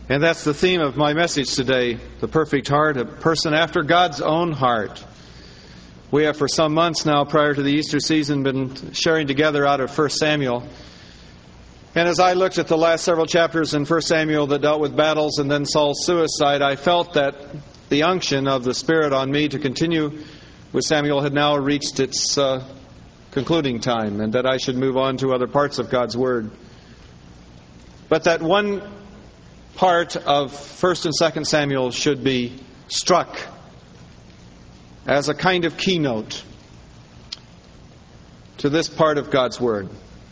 And that's the theme of my message today, the perfect heart, a person after God's own heart. We have for some months now, prior to the Easter season, been sharing together out of 1 Samuel. And as I looked at the last several chapters in 1 Samuel that dealt with battles and then Saul's suicide, I felt that the unction of the Spirit on me to continue with Samuel had now reached its concluding time, and that I should move on to other parts of God's Word. But that one part of 1 and 2 Samuel should be struck as a kind of keynote to this part of God's Word.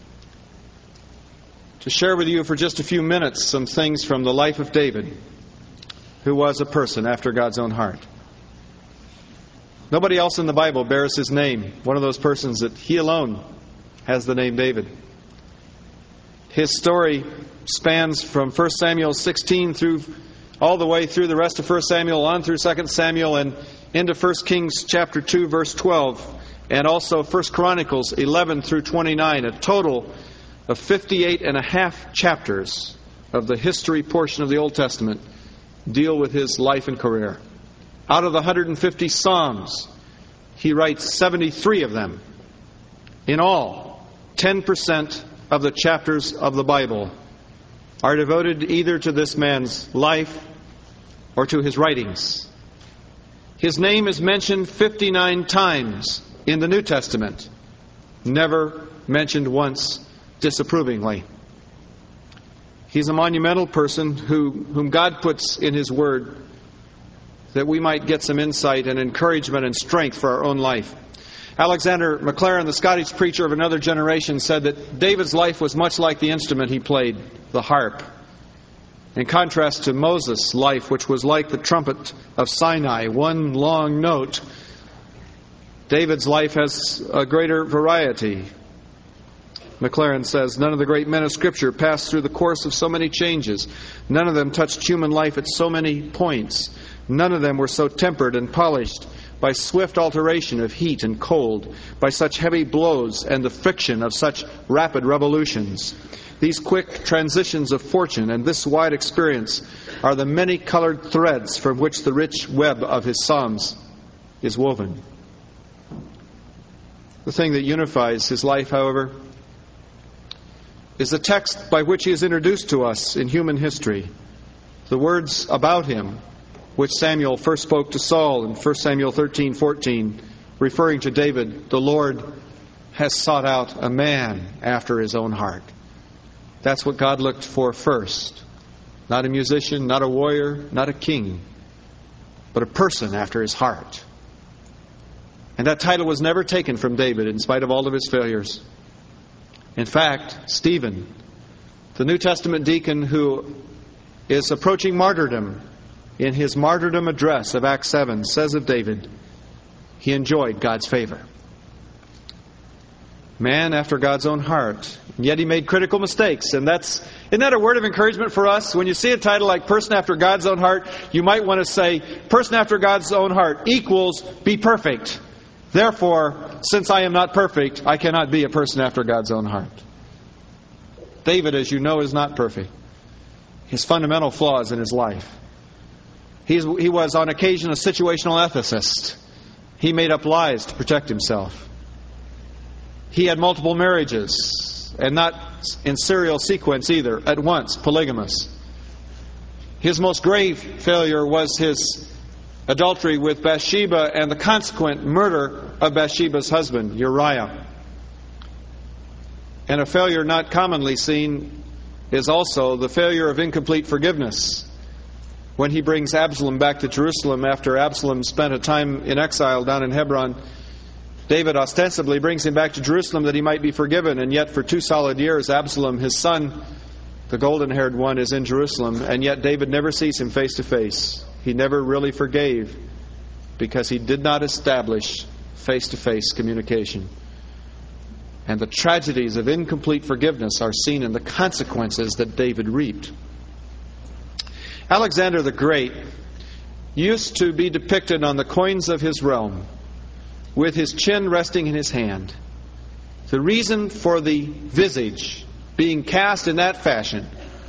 To share with you for just a few minutes some things from the life of David, who was a person after God's own heart. Nobody else in the Bible bears his name, one of those persons that he alone has the name David. His story spans from 1 Samuel 16 through all the way through the rest of 1 Samuel, on through 2 Samuel, and into 1 Kings chapter 2, verse 12, and also 1 Chronicles 11 through 29, a total of 58 and a half chapters of the history portion of the Old Testament deal with his life and career. Out of the 150 Psalms, he writes 73 of them. In all, 10% of the chapters of the Bible are devoted either to this man's life or to his writings. His name is mentioned 59 times in the New Testament, never mentioned once disapprovingly. He's a monumental person whom God puts in His Word that we might get some insight and encouragement and strength for our own life. Alexander Maclaren, the Scottish preacher of another generation, said that David's life was much like the instrument he played, the harp. In contrast to Moses' life, which was like the trumpet of Sinai, one long note, David's life has a greater variety. Maclaren says, none of the great men of Scripture passed through the course of so many changes. None of them touched human life at so many points. None of them were so tempered and polished by swift alteration of heat and cold, by such heavy blows and the friction of such rapid revolutions. These quick transitions of fortune and this wide experience are the many-colored threads from which the rich web of his Psalms is woven. The thing that unifies his life, however, is the text by which he is introduced to us in human history. The words about him, which Samuel first spoke to Saul in 1 Samuel 13:14, referring to David, the Lord has sought out a man after his own heart. That's what God looked for first. Not a musician, not a warrior, not a king, but a person after his heart. And that title was never taken from David in spite of all of his failures. In fact, Stephen, the New Testament deacon who is approaching martyrdom, in his martyrdom address of Acts 7, says of David, he enjoyed God's favor. Man after God's own heart. And yet he made critical mistakes. And isn't that a word of encouragement for us? When you see a title like Person After God's Own Heart, you might want to say, Person After God's Own Heart equals be perfect. Therefore, since I am not perfect, I cannot be a person after God's own heart. David, as you know, is not perfect. His fundamental flaws in his life. He was on occasion a situational ethicist. He made up lies to protect himself. He had multiple marriages, and not in serial sequence either, at once, polygamous. His most grave failure was his adultery with Bathsheba and the consequent murder of Bathsheba's husband, Uriah. And a failure not commonly seen is also the failure of incomplete forgiveness. When he brings Absalom back to Jerusalem after Absalom spent a time in exile down in Hebron, David ostensibly brings him back to Jerusalem that he might be forgiven. And yet for 2 solid years, Absalom, his son, the golden-haired one, is in Jerusalem. And yet David never sees him face to face. He never really forgave because he did not establish face-to-face communication. And the tragedies of incomplete forgiveness are seen in the consequences that David reaped. Alexander the Great used to be depicted on the coins of his realm with his chin resting in his hand. The reason for the visage being cast in that fashion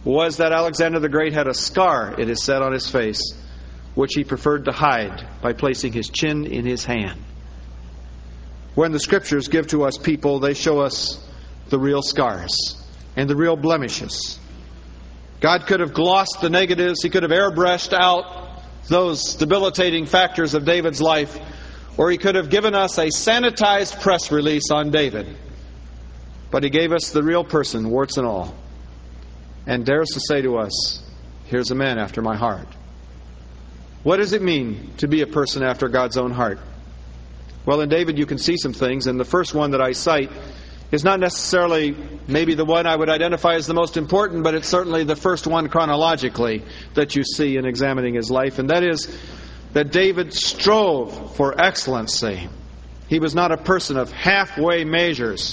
was that Alexander the Great had a scar, it is said, on his face, which he preferred to hide by placing his chin in his hand. When the Scriptures give to us people, they show us the real scars and the real blemishes. God could have glossed the negatives. He could have airbrushed out those debilitating factors of David's life. Or He could have given us a sanitized press release on David. But He gave us the real person, warts and all. And dares to say to us, here's a man after my heart. What does it mean to be a person after God's own heart? Well, in David you can see some things, and the first one that I cite is not necessarily maybe the one I would identify as the most important, but it's certainly the first one chronologically that you see in examining his life, and that is that David strove for excellency. He was not a person of halfway measures.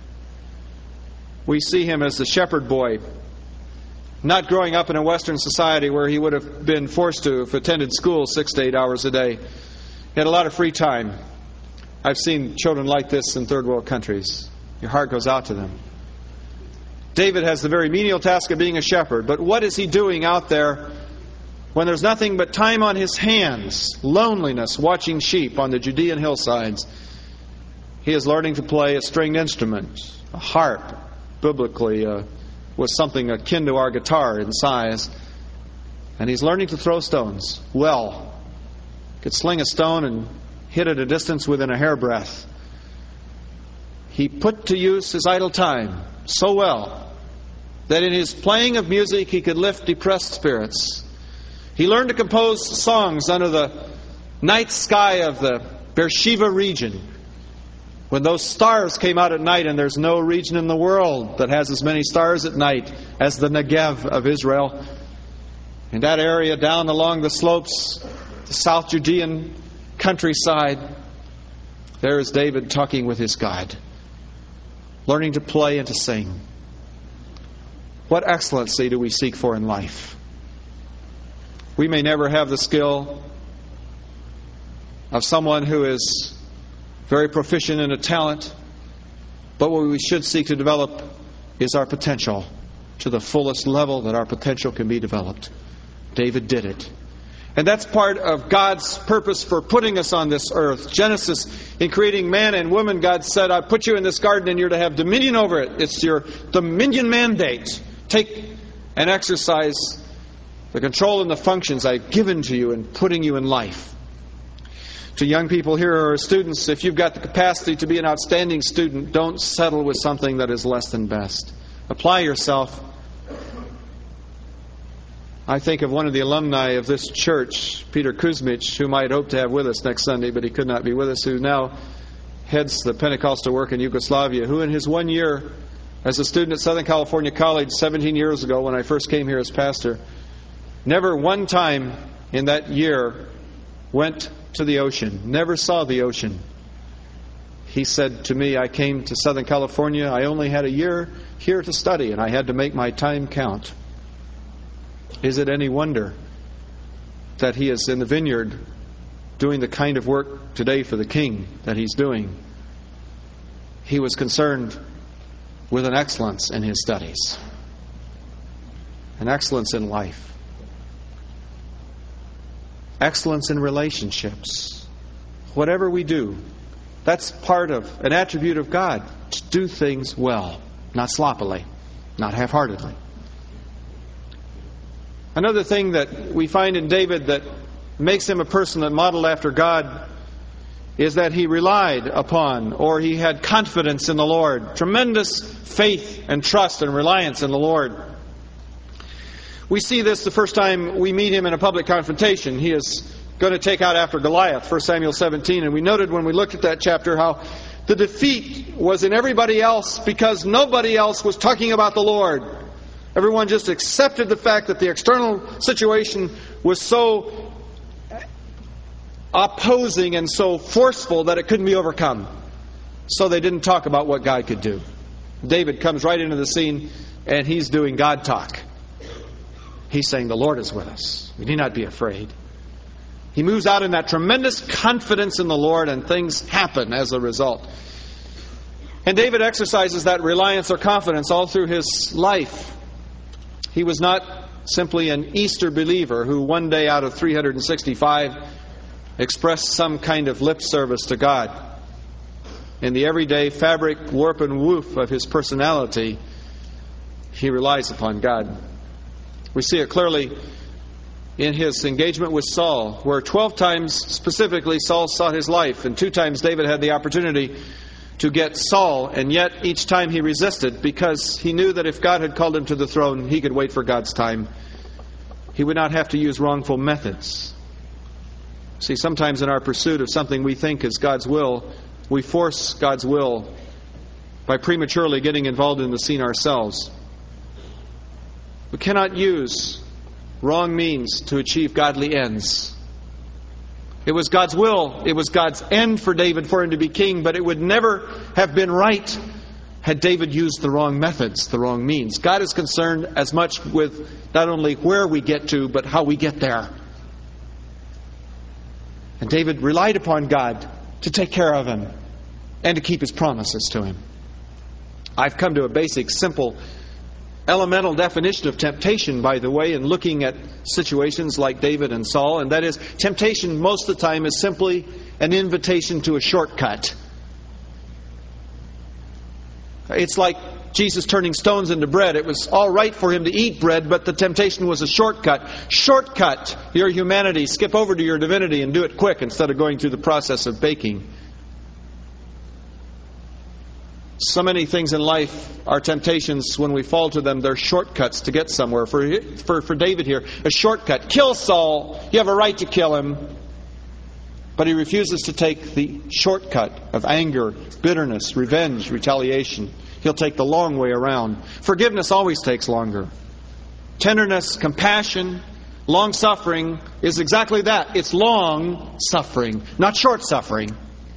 We see him as the shepherd boy, not growing up in a Western society where he would have been forced to have attended school 6 to 8 hours a day. He had a lot of free time. I've seen children like this in third world countries. Your heart goes out to them. David has the very menial task of being a shepherd, but what is he doing out there when there's nothing but time on his hands, loneliness, watching sheep on the Judean hillsides? He is learning to play a stringed instrument, a harp, biblically was something akin to our guitar in size. And he's learning to throw stones well. Could sling a stone and hit at a distance within a hairbreadth. He put to use his idle time so well that in his playing of music he could lift depressed spirits. He learned to compose songs under the night sky of the Beersheba region. When those stars came out at night, and there's no region in the world that has as many stars at night as the Negev of Israel. In that area down along the slopes, the South Judean countryside, there is David talking with his God, learning to play and to sing. What excellency do we seek for in life? We may never have the skill of someone who is very proficient in a talent, but what we should seek to develop is our potential to the fullest level that our potential can be developed. David did it. And that's part of God's purpose for putting us on this earth. Genesis, in creating man and woman, God said, I put you in this garden and you're to have dominion over it. It's your dominion mandate. Take and exercise the control and the functions I've given to you in putting you in life. To young people here or students, if you've got the capacity to be an outstanding student, don't settle with something that is less than best. Apply yourself. I think of one of the alumni of this church, Peter Kuzmich, whom I had hoped to have with us next Sunday, but he could not be with us, who now heads the Pentecostal work in Yugoslavia, who in his 1 year as a student at Southern California College 17 years ago when I first came here as pastor, never one time in that year went to the ocean, never saw the ocean. He said to me, I came to Southern California, I only had a year here to study, and I had to make my time count. Is it any wonder that he is in the vineyard doing the kind of work today for the King that he's doing? He was concerned with an excellence in his studies, an excellence in life, excellence in relationships. Whatever we do, that's part of an attribute of God, to do things well, not sloppily, not half-heartedly. Another thing that we find in David that makes him a person that modeled after God is that he relied upon, or he had confidence in the Lord. Tremendous faith and trust and reliance in the Lord. We see this the first time we meet him in a public confrontation. He is going to take out after Goliath, 1 Samuel 17. And we noted when we looked at that chapter how the defeat was in everybody else because nobody else was talking about the Lord. Everyone just accepted the fact that the external situation was so opposing and so forceful that it couldn't be overcome. So they didn't talk about what God could do. David comes right into the scene and he's doing God talk. He's saying, the Lord is with us. We need not be afraid. He moves out in that tremendous confidence in the Lord, and things happen as a result. And David exercises that reliance or confidence all through his life. He was not simply an Easter believer who one day out of 365 expressed some kind of lip service to God. In the everyday fabric, warp and woof of his personality, he relies upon God. We see it clearly in his engagement with Saul, where 12 times specifically Saul sought his life, and 2 times David had the opportunity to get Saul, and yet each time he resisted because he knew that if God had called him to the throne, he could wait for God's time. He would not have to use wrongful methods. See, sometimes in our pursuit of something we think is God's will, we force God's will by prematurely getting involved in the scene ourselves. We cannot use wrong means to achieve godly ends. It was God's will, it was God's end for David for him to be king, but it would never have been right had David used the wrong methods, the wrong means. God is concerned as much with not only where we get to, but how we get there. And David relied upon God to take care of him and to keep his promises to him. I've come to a basic, simple, elemental definition of temptation, by the way, in looking at situations like David and Saul, and that is, temptation most of the time is simply an invitation to a shortcut. It's like Jesus turning stones into bread. It was all right for him to eat bread, but the temptation was a shortcut. Shortcut your humanity. Skip over to your divinity and do it quick instead of going through the process of baking. So many things in life are temptations. When we fall to them, they're shortcuts to get somewhere. For David here, a shortcut. Kill Saul. You have a right to kill him. But he refuses to take the shortcut of anger, bitterness, revenge, retaliation. He'll take the long way around. Forgiveness always takes longer. Tenderness, compassion, long-suffering is exactly that. It's long-suffering, not short-suffering.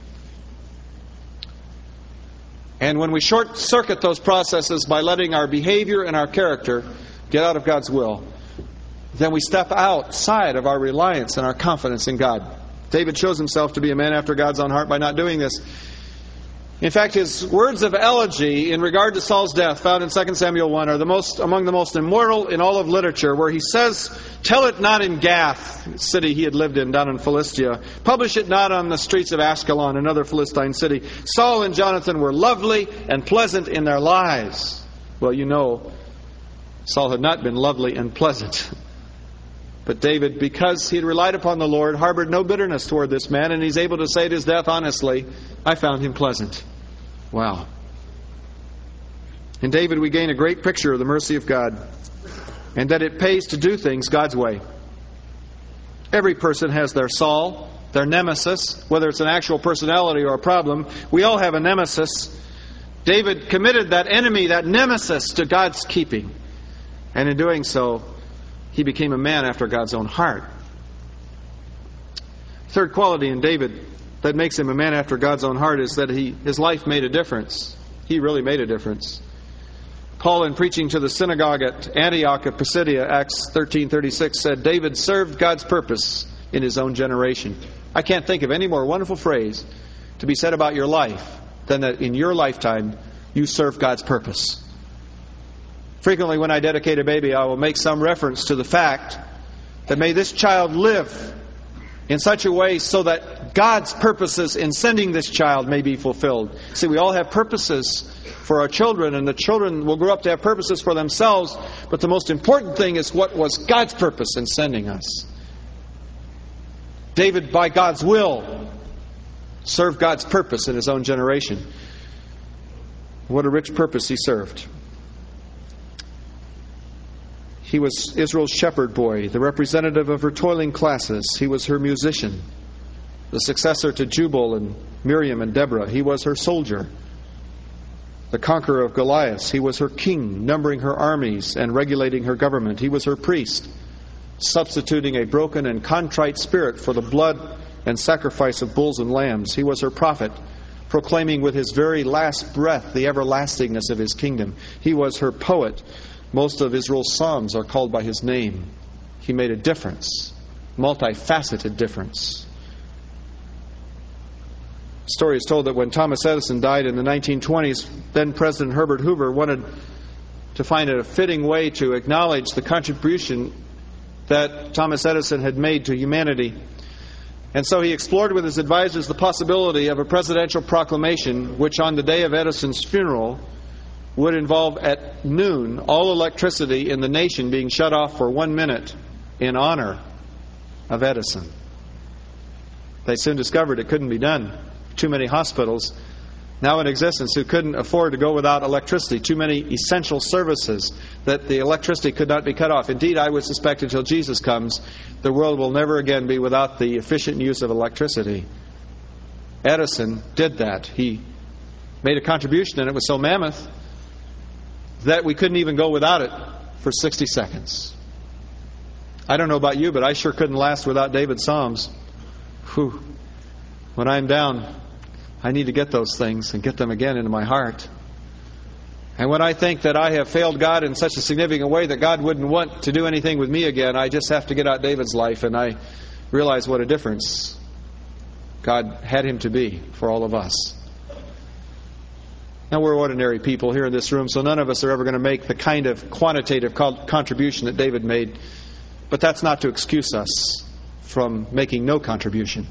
And when we short-circuit those processes by letting our behavior and our character get out of God's will, then we step outside of our reliance and our confidence in God. David shows himself to be a man after God's own heart by not doing this. In fact, his words of elegy in regard to Saul's death, found in 2 Samuel 1, are among the most immortal in all of literature, where he says, "Tell it not in Gath," city he had lived in down in Philistia. "Publish it not on the streets of Ashkelon," another Philistine city. "Saul and Jonathan were lovely and pleasant in their lives." Well, you know, Saul had not been lovely and pleasant. But David, because he had relied upon the Lord, harbored no bitterness toward this man, and he's able to say at his death honestly, "I found him pleasant." Wow. In David we gain a great picture of the mercy of God, and that it pays to do things God's way. Every person has their Saul, their nemesis, whether it's an actual personality or a problem. We all have a nemesis. David committed that enemy, that nemesis, to God's keeping. And in doing so, he became a man after God's own heart. Third quality in David that makes him a man after God's own heart is that his life made a difference. He really made a difference. Paul, in preaching to the synagogue at Antioch of Pisidia, Acts 13:36, said, "David served God's purpose in his own generation." I can't think of any more wonderful phrase to be said about your life than that in your lifetime you serve God's purpose. Frequently when I dedicate a baby, I will make some reference to the fact that may this child live in such a way so that God's purposes in sending this child may be fulfilled. See, we all have purposes for our children, and the children will grow up to have purposes for themselves, but the most important thing is what was God's purpose in sending us. David, by God's will, served God's purpose in his own generation. What a rich purpose he served. He was Israel's shepherd boy, the representative of her toiling classes. He was her musician, the successor to Jubal and Miriam and Deborah. He was her soldier, the conqueror of Goliath. He was her king, numbering her armies and regulating her government. He was her priest, substituting a broken and contrite spirit for the blood and sacrifice of bulls and lambs. He was her prophet, proclaiming with his very last breath the everlastingness of his kingdom. He was her poet. Most of Israel's psalms are called by his name. He made a difference, multifaceted difference. The story is told that when Thomas Edison died in the 1920s, then President Herbert Hoover wanted to find a fitting way to acknowledge the contribution that Thomas Edison had made to humanity. And so he explored with his advisors the possibility of a presidential proclamation which on the day of Edison's funeral would involve at noon all electricity in the nation being shut off for 1 minute in honor of Edison. They soon discovered it couldn't be done. Too many hospitals now in existence who couldn't afford to go without electricity. Too many essential services that the electricity could not be cut off. Indeed, I would suspect until Jesus comes, the world will never again be without the efficient use of electricity. Edison did that. He made a contribution, and it was so mammoth that we couldn't even go without it for 60 seconds. I don't know about you, but I sure couldn't last without David's Psalms. Whew. When I'm down, I need to get those things and get them again into my heart. And when I think that I have failed God in such a significant way that God wouldn't want to do anything with me again, I just have to get out David's life, and I realize what a difference God had him to be for all of us. Now, we're ordinary people here in this room, so none of us are ever going to make the kind of quantitative contribution that David made. But that's not to excuse us from making no contribution.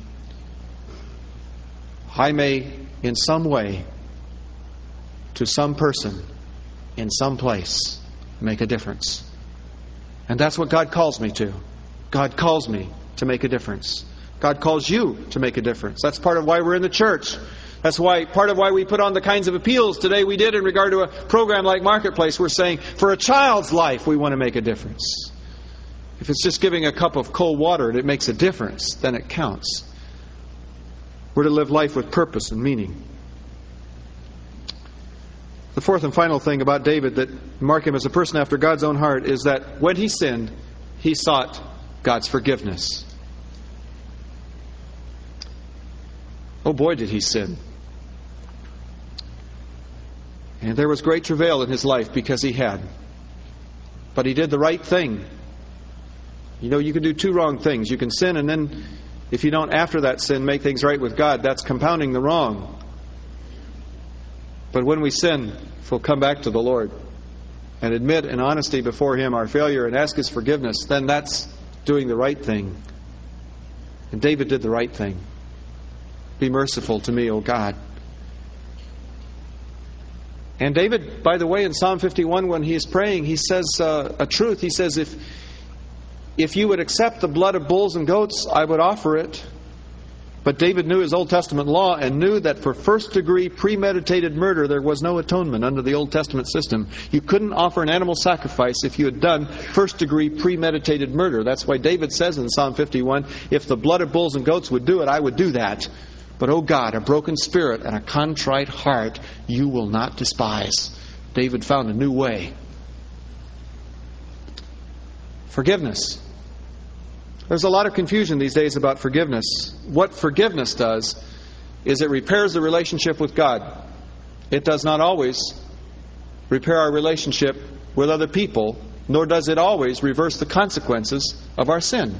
I may, in some way, to some person, in some place, make a difference. And that's what God calls me to. God calls me to make a difference. God calls you to make a difference. That's part of why we're in the church. That's part of why we put on the kinds of appeals today we did in regard to a program like Marketplace. We're saying, for a child's life, we want to make a difference. If it's just giving a cup of cold water and it makes a difference, then it counts. We're to live life with purpose and meaning. The fourth and final thing about David that mark him as a person after God's own heart is that when he sinned, he sought God's forgiveness. Oh boy, did he sin. And there was great travail in his life because he had. But he did the right thing. You know, you can do two wrong things. You can sin, and then if you don't, after that sin, make things right with God, that's compounding the wrong. But when we sin, if we'll come back to the Lord and admit in honesty before Him our failure and ask His forgiveness, then that's doing the right thing. And David did the right thing. Be merciful to me, O God. And David, by the way, in Psalm 51, when he is praying, he says a truth. He says, if you would accept the blood of bulls and goats, I would offer it. But David knew his Old Testament law and knew that for first-degree premeditated murder, there was no atonement under the Old Testament system. You couldn't offer an animal sacrifice if you had done first-degree premeditated murder. That's why David says in Psalm 51, if the blood of bulls and goats would do it, I would do that. But, O God, a broken spirit and a contrite heart you will not despise. David found a new way. Forgiveness. There's a lot of confusion these days about forgiveness. What forgiveness does is it repairs the relationship with God. It does not always repair our relationship with other people, nor does it always reverse the consequences of our sin.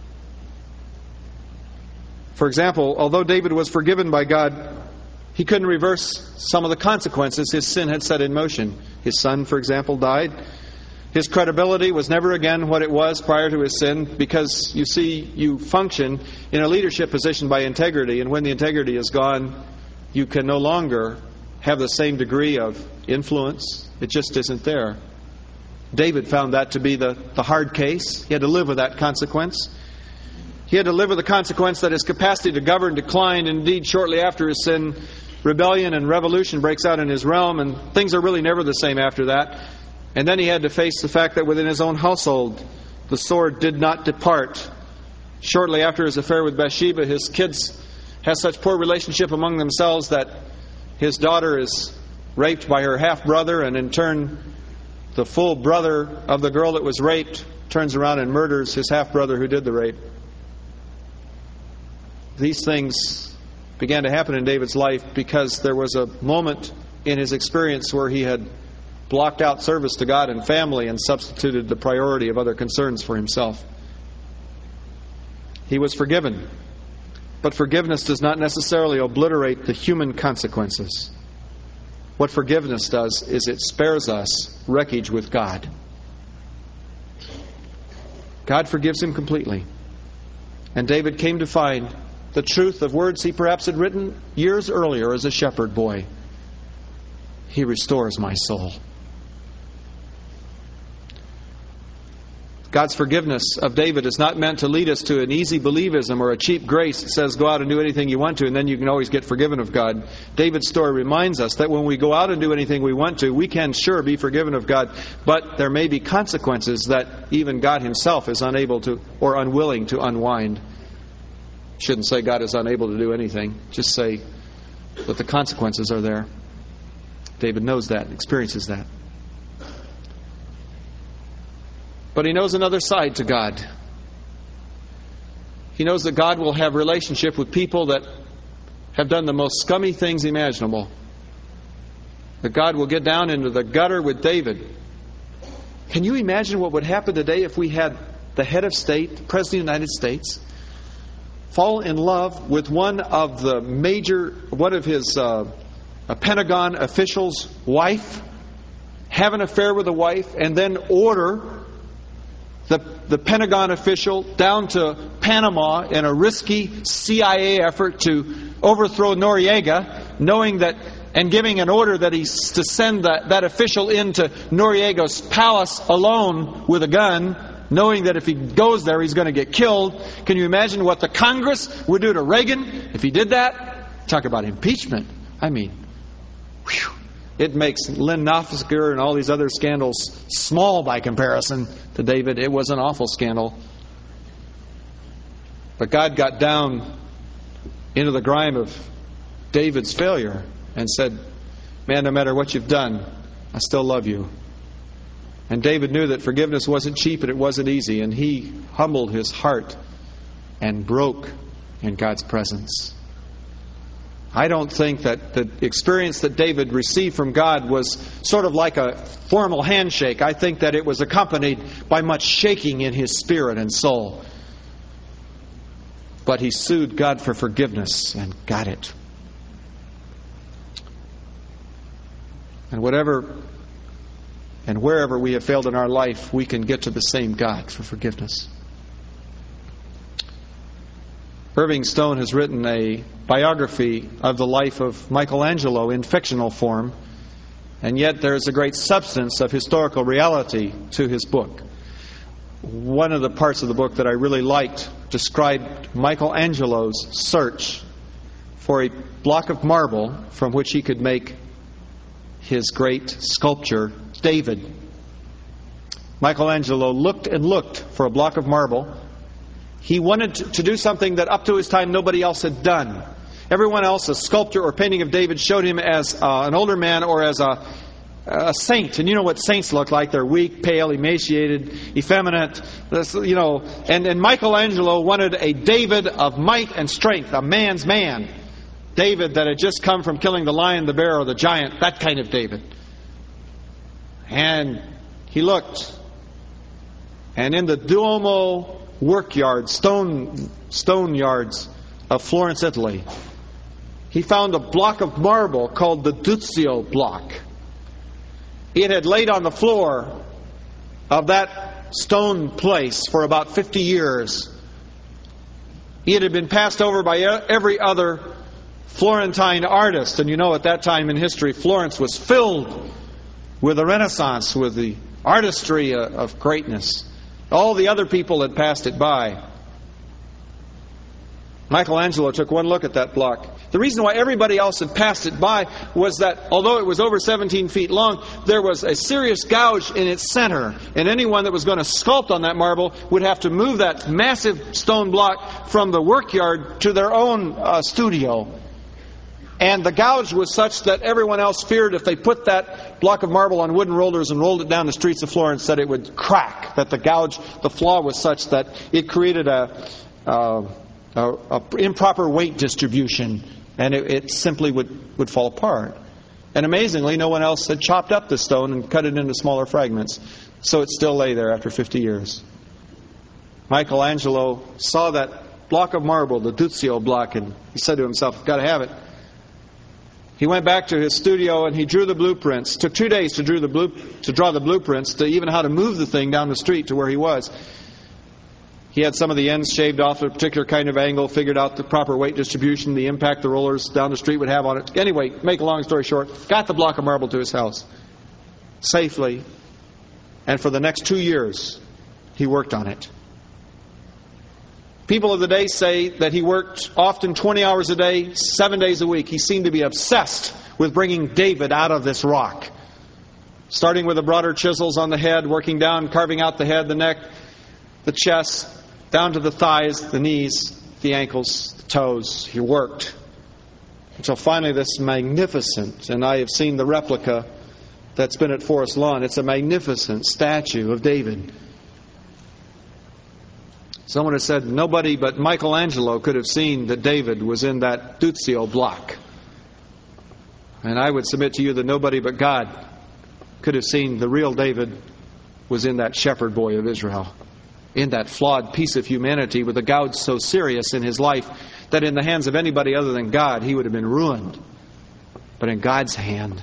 For example, although David was forgiven by God, he couldn't reverse some of the consequences his sin had set in motion. His son, for example, died. His credibility was never again what it was prior to his sin, because, you see, you function in a leadership position by integrity, and when the integrity is gone, you can no longer have the same degree of influence. It just isn't there. David found that to be the hard case. He had to live with that consequence. He had to live with the consequence that his capacity to govern declined. Indeed, shortly after his sin, rebellion and revolution breaks out in his realm, and things are really never the same after that. And then he had to face the fact that within his own household, the sword did not depart. Shortly after his affair with Bathsheba, his kids have such poor relationship among themselves that his daughter is raped by her half-brother, and in turn, the full brother of the girl that was raped turns around and murders his half-brother who did the rape. These things began to happen in David's life because there was a moment in his experience where he had blocked out service to God and family and substituted the priority of other concerns for himself. He was forgiven, but forgiveness does not necessarily obliterate the human consequences. What forgiveness does is it spares us wreckage with God. God forgives him completely. And David came to find the truth of words he perhaps had written years earlier as a shepherd boy. He restores my soul. God's forgiveness of David is not meant to lead us to an easy believism or a cheap grace that says go out and do anything you want to and then you can always get forgiven of God. David's story reminds us that when we go out and do anything we want to, we can sure be forgiven of God, but there may be consequences that even God himself is unable to or unwilling to unwind. Shouldn't say God is unable to do anything. Just say that the consequences are there. David knows that, experiences that. But he knows another side to God. He knows that God will have relationship with people that have done the most scummy things imaginable. That God will get down into the gutter with David. Can you imagine what would happen today if we had the head of state, the President of the United States, fall in love with one of his Pentagon official's wife, have an affair with the wife, and then order the Pentagon official down to Panama in a risky CIA effort to overthrow Noriega, knowing that and giving an order that he's to send that official into Noriega's palace alone with a gun, knowing that if he goes there he's going to get killed. Can you imagine what the Congress would do to Reagan if he did that? Talk about impeachment. I mean, whew. It makes Lynn Nofsker and all these other scandals small by comparison to David. It was an awful scandal. But God got down into the grime of David's failure and said, man, no matter what you've done, I still love you. And David knew that forgiveness wasn't cheap and it wasn't easy. And he humbled his heart and broke in God's presence. I don't think that the experience that David received from God was sort of like a formal handshake. I think that it was accompanied by much shaking in his spirit and soul. But he sued God for forgiveness and got it. And whatever and wherever we have failed in our life, we can get to the same God for forgiveness. Irving Stone has written a biography of the life of Michelangelo in fictional form, and yet there is a great substance of historical reality to his book. One of the parts of the book that I really liked described Michelangelo's search for a block of marble from which he could make his great sculpture, David. Michelangelo looked and looked for a block of marble. He wanted to do something that up to his time nobody else had done. Everyone else, a sculpture or painting of David, showed him as an older man or as a saint. And you know what saints look like. They're weak, pale, emaciated, effeminate. And Michelangelo wanted a David of might and strength, a man's man. David that had just come from killing the lion, the bear, or the giant, that kind of David. And he looked. And in the Duomo work yards, stone yards of Florence, Italy, he found a block of marble called the Duccio block. It had laid on the floor of that stone place for about 50 years. It had been passed over by every other Florentine artist. And you know, at that time in history, Florence was filled with the Renaissance, with the artistry of greatness. All the other people had passed it by. Michelangelo took one look at that block. The reason why everybody else had passed it by was that although it was over 17 feet long, there was a serious gouge in its center. And anyone that was going to sculpt on that marble would have to move that massive stone block from the workyard to their own studio. And the gouge was such that everyone else feared if they put that block of marble on wooden rollers and rolled it down the streets of Florence that it would crack, that the flaw was such that it created a improper weight distribution, and it simply would fall apart. And amazingly, no one else had chopped up the stone and cut it into smaller fragments, so it still lay there after 50 years. Michelangelo saw that block of marble, the Duccio block, and he said to himself, "I've got to have it." He went back to his studio and he drew the blueprints. It took 2 days to draw the blueprints to even how to move the thing down the street to where he was. He had some of the ends shaved off at a particular kind of angle, figured out the proper weight distribution, the impact the rollers down the street would have on it. Anyway, make a long story short, got the block of marble to his house safely. And for the next 2 years, he worked on it. People of the day say that he worked often 20 hours a day, 7 days a week. He seemed to be obsessed with bringing David out of this rock. Starting with the broader chisels on the head, working down, carving out the head, the neck, the chest, down to the thighs, the knees, the ankles, the toes. He worked until finally this magnificent, and I have seen the replica that's been at Forest Lawn. It's a magnificent statue of David. Someone has said nobody but Michelangelo could have seen that David was in that Duccio block. And I would submit to you that nobody but God could have seen the real David was in that shepherd boy of Israel. In that flawed piece of humanity with a gouge so serious in his life that in the hands of anybody other than God he would have been ruined. But in God's hand,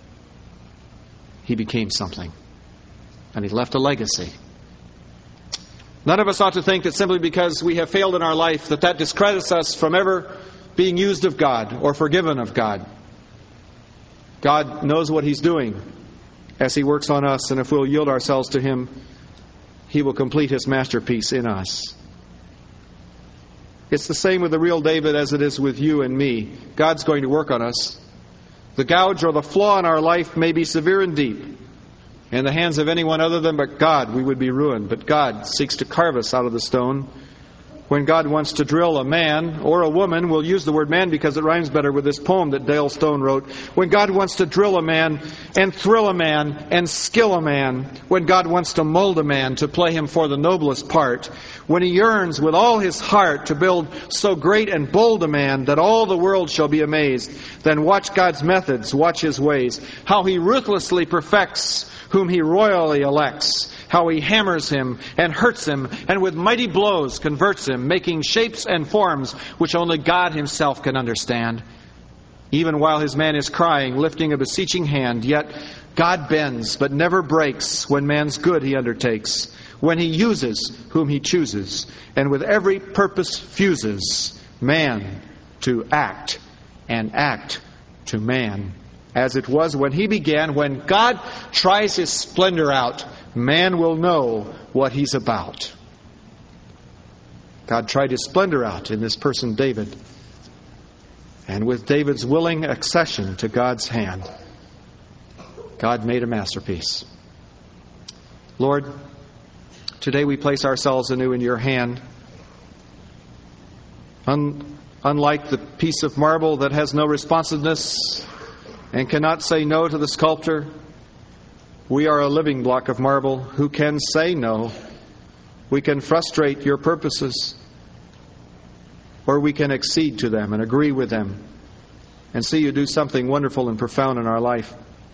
he became something. And he left a legacy. None of us ought to think that simply because we have failed in our life that discredits us from ever being used of God or forgiven of God. God knows what He's doing as He works on us, and if we'll yield ourselves to Him, He will complete His masterpiece in us. It's the same with the real David as it is with you and me. God's going to work on us. The gouge or the flaw in our life may be severe and deep. In the hands of anyone other than but God, we would be ruined. But God seeks to carve us out of the stone. When God wants to drill a man or a woman, we'll use the word man because it rhymes better with this poem that Dale Stone wrote. When God wants to drill a man and thrill a man and skill a man, when God wants to mold a man to play him for the noblest part, when He yearns with all his heart to build so great and bold a man that all the world shall be amazed, then watch God's methods, watch His ways, how He ruthlessly perfects whom He royally elects, how He hammers him and hurts him, and with mighty blows converts him, making shapes and forms which only God Himself can understand. Even while His man is crying, lifting a beseeching hand, yet God bends but never breaks when man's good He undertakes, when He uses whom He chooses, and with every purpose fuses man to act, and act to man. As it was when He began, when God tries His splendor out, man will know what He's about. God tried His splendor out in this person, David. And with David's willing accession to God's hand, God made a masterpiece. Lord, today we place ourselves anew in Your hand. Unlike the piece of marble that has no responsiveness and cannot say no to the sculptor, we are a living block of marble who can say no. We can frustrate Your purposes, or we can accede to them and agree with them and see You do something wonderful and profound in our life.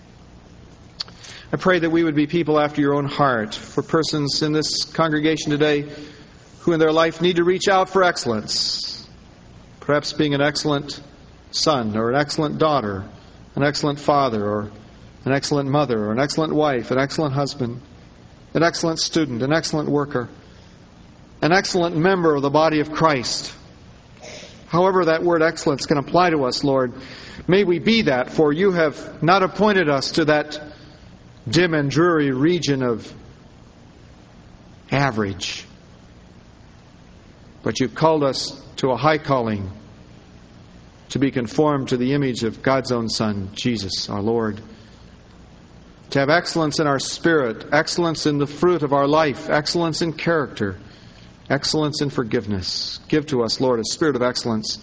I pray that we would be people after Your own heart. For persons in this congregation today who in their life need to reach out for excellence, perhaps being an excellent son or an excellent daughter, an excellent father or an excellent mother or an excellent wife, an excellent husband, an excellent student, an excellent worker, an excellent member of the body of Christ. However that word excellence can apply to us, Lord, may we be that, for You have not appointed us to that dim and dreary region of average, but You've called us to a high calling, to be conformed to the image of God's own Son, Jesus, our Lord. To have excellence in our spirit, excellence in the fruit of our life, excellence in character, excellence in forgiveness. Give to us, Lord, a spirit of excellence.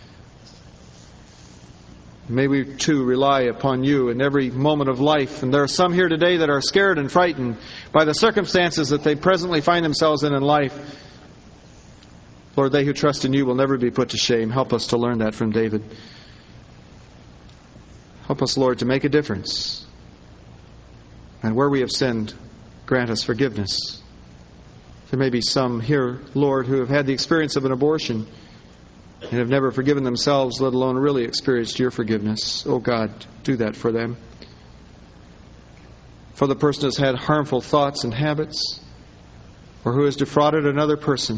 May we, too, rely upon You in every moment of life. And there are some here today that are scared and frightened by the circumstances that they presently find themselves in life. Lord, they who trust in You will never be put to shame. Help us to learn that from David. Help us, Lord, to make a difference. And where we have sinned, grant us forgiveness. There may be some here, Lord, who have had the experience of an abortion. and have never forgiven themselves, let alone really experienced your forgiveness. Oh God, do that for them. For the person who has had harmful thoughts and habits, or who has defrauded another person,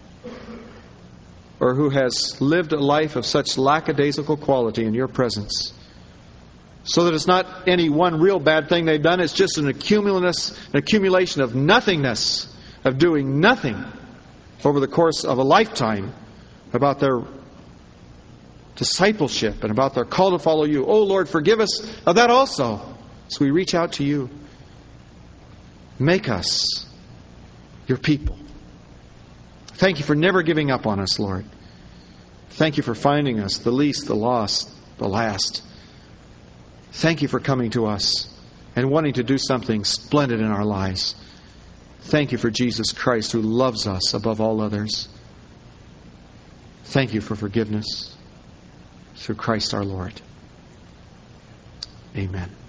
or who has lived a life of such lackadaisical quality in your presence, so that it's not any one real bad thing they've done, it's just an accumulation of nothingness, of doing nothing over the course of a lifetime about their discipleship and about their call to follow you. Oh Lord, forgive us of that also. So we reach out to you. Make us your people. Thank you for never giving up on us, Lord. Thank you for finding us, the least, the lost, the last. Thank you for coming to us and wanting to do something splendid in our lives. Thank you for Jesus Christ, who loves us above all others. Thank you for forgiveness through Christ our Lord. Amen.